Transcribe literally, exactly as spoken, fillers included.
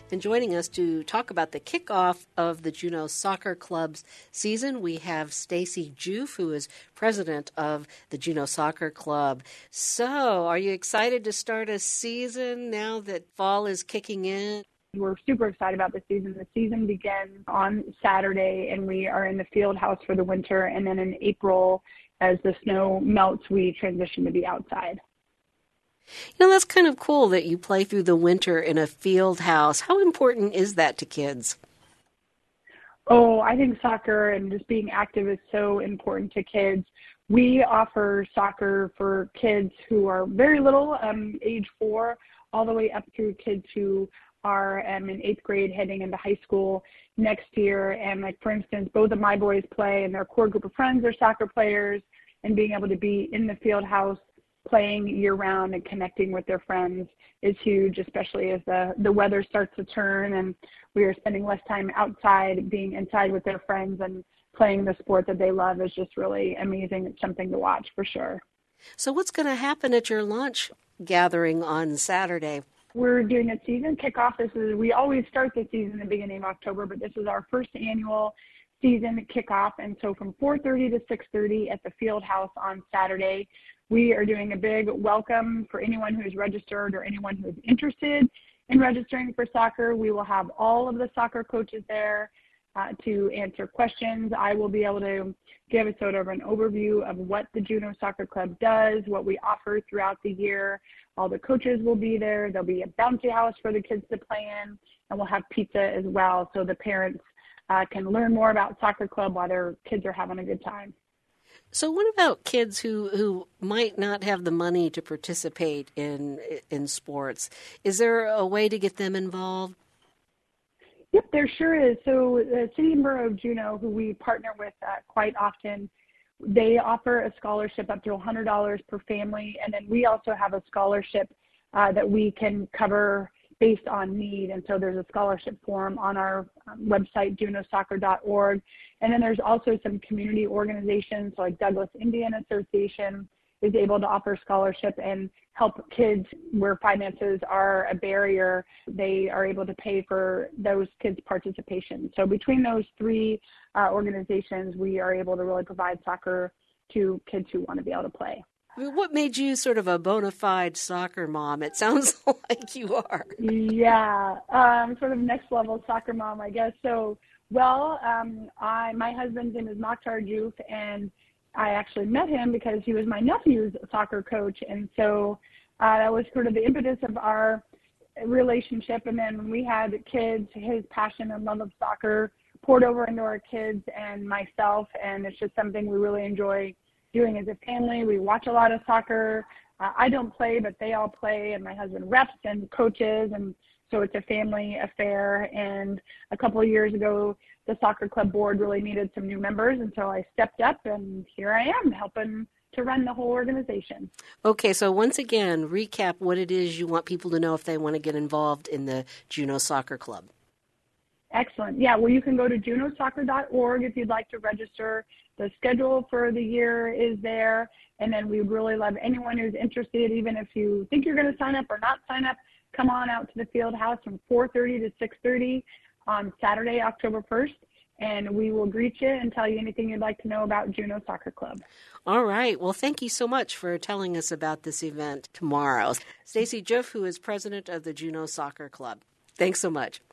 And joining us to talk about the kickoff of the Juneau Soccer Club's season, we have Stacy Joof, who is president of the Juneau Soccer Club. So, are you excited to start a season now that fall is kicking in? We're super excited about the season. The season begins on Saturday, and we are in the field house for the winter. And then in April, as the snow melts, we transition to be outside. You know, that's kind of cool that you play through the winter in a field house. How important is that to kids? Oh, I think soccer and just being active is so important to kids. We offer soccer for kids who are very little, um, age four, all the way up through kids who are um, in eighth grade heading into high school next year. And like, for instance, both of my boys play and their core group of friends are soccer players, and being able to be in the field house playing year round and connecting with their friends is huge, especially as the, the weather starts to turn and we are spending less time outside. Being inside with their friends and playing the sport that they love is just really amazing. It's something to watch for sure. So what's going to happen at your lunch gathering on Saturday? We're doing a season kickoff. This is, we always start the season in the beginning of October, but this is our first annual season kickoff. And so from four thirty to six thirty at the field house on Saturday, we are doing a big welcome for anyone who's registered or anyone who's interested in registering for soccer. We will have all of the soccer coaches there uh, to answer questions. I will be able to give a sort of an overview of what the Juneau Soccer Club does, what we offer throughout the year. All the coaches will be there. There'll be a bouncy house for the kids to play in, and we'll have pizza as well so the parents uh, can learn more about soccer club while their kids are having a good time. So what about kids who, who might not have the money to participate in in sports? Is there a way to get them involved? Yep, there sure is. So the City and Borough of Juneau, who we partner with uh, quite often, they offer a scholarship up to one hundred dollars per family, and then we also have a scholarship uh, that we can cover based on need. And so there's a scholarship form on our um, website, juneau soccer dot org. And then there's also some community organizations like Douglas Indian Association is able to offer scholarship and help kids where finances are a barrier. They are able to pay for those kids' participation. So between those three uh, organizations, we are able to really provide soccer to kids who want to be able to play. What made you sort of a bona fide soccer mom? It sounds like you are. Yeah, um, sort of next level soccer mom, I guess. So, well, um, I my husband's name is Mokhtar Joof, and I actually met him because he was my nephew's soccer coach, and so uh, that was sort of the impetus of our relationship. And then when we had kids, his passion and love of soccer poured over into our kids and myself, and it's just something we really enjoy doing as a family. We watch a lot of soccer. Uh, I don't play, but they all play, and my husband reps and coaches, and so it's a family affair. And a couple of years ago, the soccer club board really needed some new members, and so I stepped up, and here I am helping to run the whole organization. Okay, so once again, recap what it is you want people to know if they want to get involved in the Juneau Soccer Club. Excellent. Yeah, well, you can go to juneau soccer dot org if you'd like to register. The schedule for the year is there, and then we would really love anyone who's interested, even if you think you're going to sign up or not sign up, come on out to the field house from four thirty to six thirty on Saturday, October first, and we will greet you and tell you anything you'd like to know about Juneau Soccer Club. All right. Well, thank you so much for telling us about this event tomorrow. Stacy Joof, who is president of the Juneau Soccer Club. Thanks so much.